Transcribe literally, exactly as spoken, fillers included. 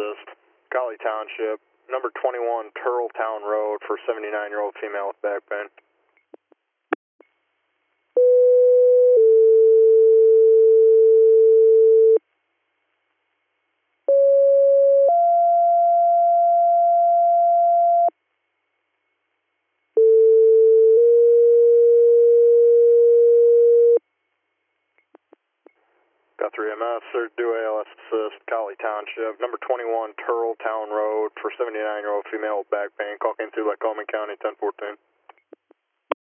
assist, Golly Township, number twenty-one Turtletown Road for seventy-nine-year-old female with back pain. Got three M S, sir, do A L S assist, Golly Township, number twenty-one Turtletown Road for seventy-nine-year-old female with back pain. Call came through Lycoming County, ten fourteen.